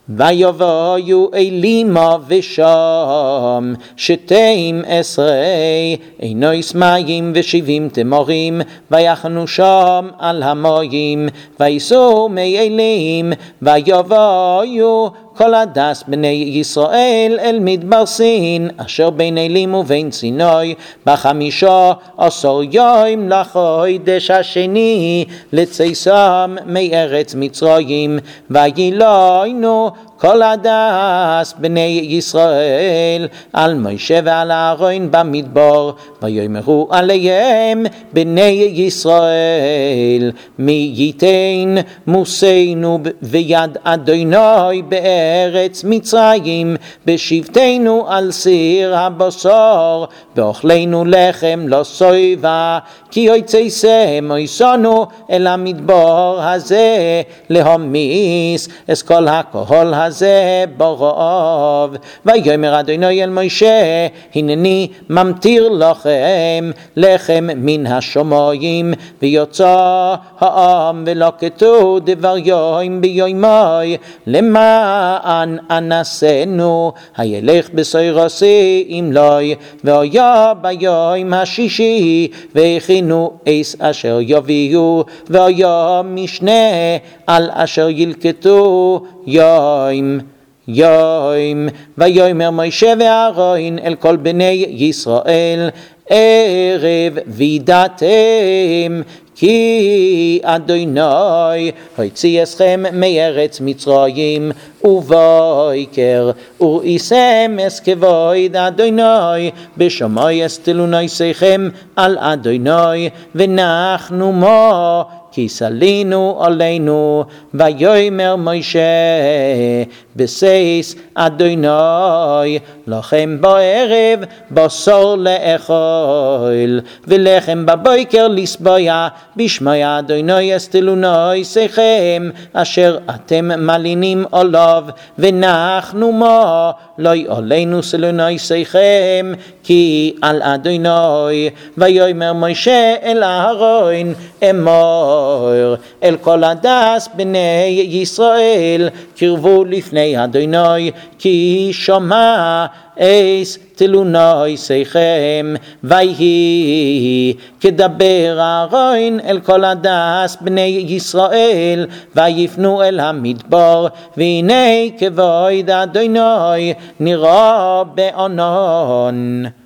ויבואו אלימה ושם 12 אינוס מים ו70 תמרים ויחנו שם על המים ויסעו מי אלים ויבואו כל הדס בני ישראל אל מדבר סין אשר בין אלים ובין סיני 15 יום לחודש השני לצאתם מארץ מצרים וילונו כל הדס בני ישראל על משה ועל אהרון במדבר ויאמרו עליהם בני ישראל מי ייתן מוסנו ויד אדוני בארץ מצרים בשבתנו על סיר הבשר ואוכלנו לחם לא סויבה כי יוצאיסם מויסנו אל המדבר הזה להמיס את כל הקהל הזה ברעב ויאמר אדוני אל משה הנני ממטיר לכם לחם מן השמיים ויוצא העם ולקטו דבר יום ביומי למען אנסנו הילך בסוירסי אם לא והיה ביום השישי והכינו אס אשר יביאו והיה משנה על אשר ילקטו יום ויאמר משה ואהרון אל כל בני ישראל ערב וידעתם כי אדוני הוציא אתכם מארץ מצרים ובויקר וראיתם את כבוד אדוני בשמיים אסתלו נפשכם על אדוני ונחנו מה כי סלינו עלינו ויאמר משה בסיס אדוני לכם בערב בשר לאכול ולחם בבוקר לסבוע בשמי אדוני אסתלו נפשכם אשר אתם מלינים עליו ונחנו מה לא עלינו סלו נפשכם כי על אדוני ויאמר משה אל אהרון אמור אל כל הדס בני ישראל קרבו לפני אדוני כי שמע אס תלו נפשכם ויהי כדבר אהרון אל כל הדס בני ישראל ויפנו אל המדבר והנה כבוד אדוני נראה בענן